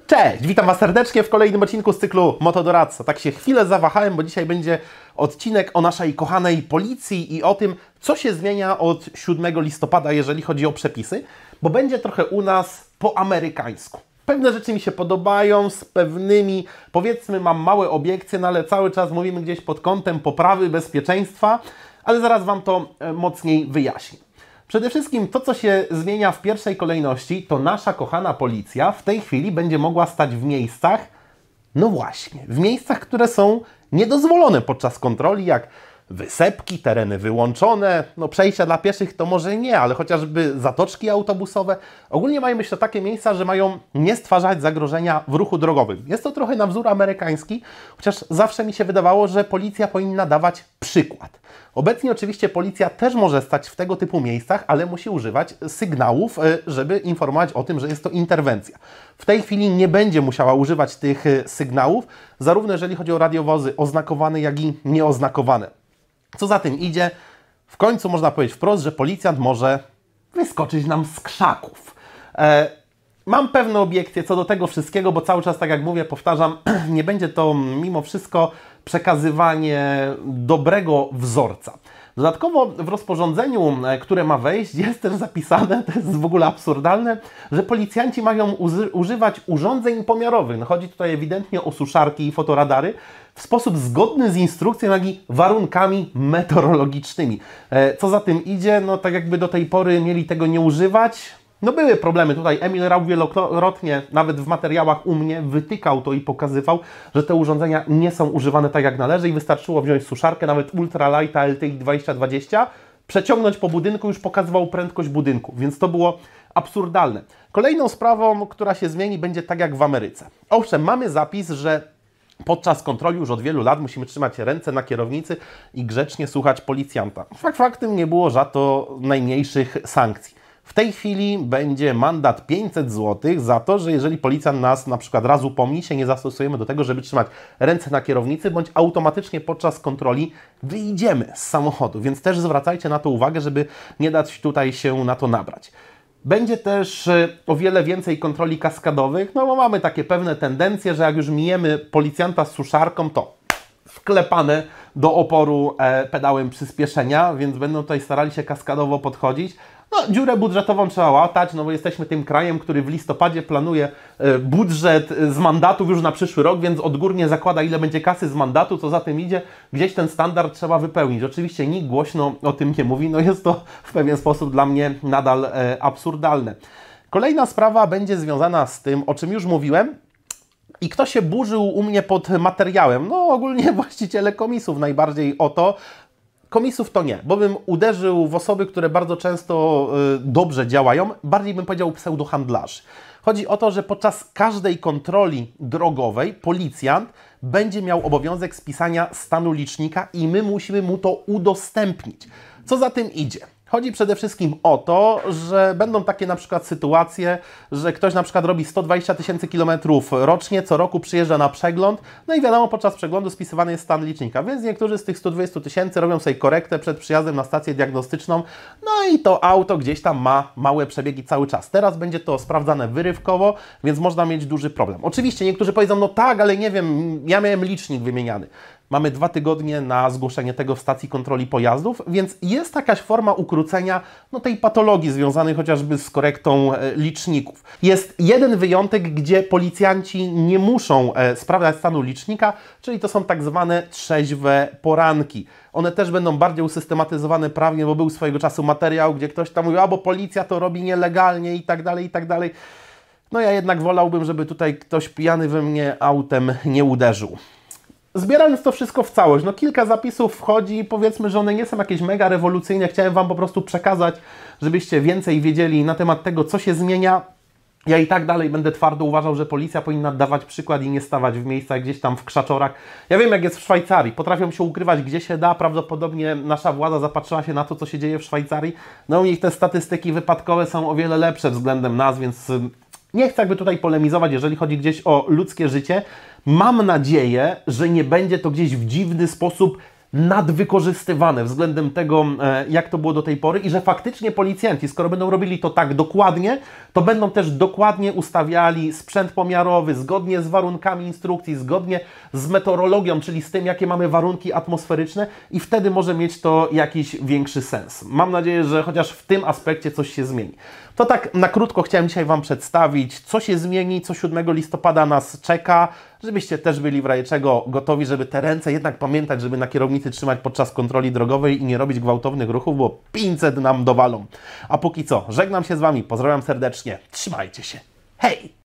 Cześć, witam Was serdecznie w kolejnym odcinku z cyklu Motodoradca. Tak się chwilę zawahałem, bo dzisiaj będzie odcinek o naszej kochanej policji i o tym, co się zmienia od 7 listopada, jeżeli chodzi o przepisy, bo będzie trochę u nas po amerykańsku. Pewne rzeczy mi się podobają, z pewnymi, powiedzmy, mam małe obiekcje, no ale cały czas mówimy gdzieś pod kątem poprawy bezpieczeństwa, ale zaraz Wam to mocniej wyjaśnię. Przede wszystkim to, co się zmienia w pierwszej kolejności, to nasza kochana policja w tej chwili będzie mogła stać w miejscach, no właśnie, w miejscach, które są niedozwolone podczas kontroli, jak wysepki, tereny wyłączone, no przejścia dla pieszych to może nie, ale chociażby zatoczki autobusowe. Ogólnie mają być to takie miejsca, że mają nie stwarzać zagrożenia w ruchu drogowym. Jest to trochę na wzór amerykański, chociaż zawsze mi się wydawało, że policja powinna dawać przykład. Obecnie oczywiście policja też może stać w tego typu miejscach, ale musi używać sygnałów, żeby informować o tym, że jest to interwencja. W tej chwili nie będzie musiała używać tych sygnałów, zarówno jeżeli chodzi o radiowozy oznakowane, jak i nieoznakowane. Co za tym idzie, w końcu można powiedzieć wprost, że policjant może wyskoczyć nam z krzaków. Mam pewne obiekcje co do tego wszystkiego, bo cały czas, tak jak mówię, powtarzam, nie będzie to mimo wszystko przekazywanie dobrego wzorca. Dodatkowo w rozporządzeniu, które ma wejść, jest też zapisane, to jest w ogóle absurdalne, że policjanci mają używać urządzeń pomiarowych. No, chodzi tutaj ewidentnie o suszarki i fotoradary w sposób zgodny z instrukcją, jak i warunkami meteorologicznymi. Co za tym idzie, no tak jakby do tej pory mieli tego nie używać. No były problemy, tutaj Emil Rał wielokrotnie, nawet w materiałach u mnie, wytykał to i pokazywał, że te urządzenia nie są używane tak jak należy i wystarczyło wziąć suszarkę, nawet ultralighta LTI 2020, przeciągnąć po budynku, już pokazywał prędkość budynku, więc to było absurdalne. Kolejną sprawą, która się zmieni, będzie tak jak w Ameryce. Owszem, mamy zapis, że podczas kontroli już od wielu lat musimy trzymać ręce na kierownicy i grzecznie słuchać policjanta. Faktem nie było za to najmniejszych sankcji. W tej chwili będzie mandat 500 zł za to, że jeżeli policjant nas na przykład raz upomni, się nie zastosujemy do tego, żeby trzymać ręce na kierownicy, bądź automatycznie podczas kontroli wyjdziemy z samochodu. Więc też zwracajcie na to uwagę, żeby nie dać tutaj się na to nabrać. Będzie też o wiele więcej kontroli kaskadowych, no bo mamy takie pewne tendencje, że jak już mijemy policjanta z suszarką, to wklepane do oporu pedałem przyspieszenia, więc będą tutaj starali się kaskadowo podchodzić. No, dziurę budżetową trzeba łatać, no bo jesteśmy tym krajem, który w listopadzie planuje budżet z mandatów już na przyszły rok, więc odgórnie zakłada, ile będzie kasy z mandatu, co za tym idzie, gdzieś ten standard trzeba wypełnić. Oczywiście nikt głośno o tym nie mówi, no jest to w pewien sposób dla mnie nadal absurdalne. Kolejna sprawa będzie związana z tym, o czym już mówiłem, i kto się burzył u mnie pod materiałem? No ogólnie właściciele komisów najbardziej o to. Komisów to nie, bo bym uderzył w osoby, które bardzo często dobrze działają, bardziej bym powiedział pseudohandlarzy. Chodzi o to, że podczas każdej kontroli drogowej policjant będzie miał obowiązek spisania stanu licznika i my musimy mu to udostępnić. Co za tym idzie? Chodzi przede wszystkim o to, że będą takie na przykład sytuacje, że ktoś na przykład robi 120 000 kilometrów rocznie, co roku przyjeżdża na przegląd, no i wiadomo, podczas przeglądu spisywany jest stan licznika, więc niektórzy z tych 120 000 robią sobie korektę przed przyjazdem na stację diagnostyczną, no i to auto gdzieś tam ma małe przebiegi cały czas. Teraz będzie to sprawdzane wyrywkowo, więc można mieć duży problem. Oczywiście niektórzy powiedzą, no tak, ale nie wiem, ja miałem licznik wymieniany. Mamy 2 tygodnie na zgłoszenie tego w stacji kontroli pojazdów, więc jest jakaś forma ukrócenia tej patologii związanej chociażby z korektą liczników. Jest jeden wyjątek, gdzie policjanci nie muszą sprawdzać stanu licznika, czyli to są tak zwane trzeźwe poranki. One też będą bardziej usystematyzowane prawnie, bo był swojego czasu materiał, gdzie ktoś tam mówił, bo policja to robi nielegalnie i tak dalej, i tak dalej. No ja jednak wolałbym, żeby tutaj ktoś pijany we mnie autem nie uderzył. Zbierając to wszystko w całość, kilka zapisów wchodzi, powiedzmy, że one nie są jakieś mega rewolucyjne. Chciałem Wam po prostu przekazać, żebyście więcej wiedzieli na temat tego, co się zmienia. Ja i tak dalej będę twardo uważał, że policja powinna dawać przykład i nie stawać w miejscach gdzieś tam w krzaczorach. Ja wiem, jak jest w Szwajcarii. Potrafią się ukrywać gdzie się da. Prawdopodobnie nasza władza zapatrzyła się na to, co się dzieje w Szwajcarii. No u nich te statystyki wypadkowe są o wiele lepsze względem nas, więc nie chcę jakby tutaj polemizować, jeżeli chodzi gdzieś o ludzkie życie. Mam nadzieję, że nie będzie to gdzieś w dziwny sposób nadwykorzystywane względem tego, jak to było do tej pory i że faktycznie policjanci, skoro będą robili to tak dokładnie, to będą też dokładnie ustawiali sprzęt pomiarowy, zgodnie z warunkami instrukcji, zgodnie z meteorologią, czyli z tym, jakie mamy warunki atmosferyczne i wtedy może mieć to jakiś większy sens. Mam nadzieję, że chociaż w tym aspekcie coś się zmieni. To tak na krótko chciałem dzisiaj Wam przedstawić, co się zmieni, co 7 listopada nas czeka, żebyście też byli w razie czego gotowi, żeby te ręce jednak pamiętać, żeby na kierownicy trzymać podczas kontroli drogowej i nie robić gwałtownych ruchów, bo 500 nam dowalą. A póki co, żegnam się z Wami, pozdrawiam serdecznie, trzymajcie się, hej!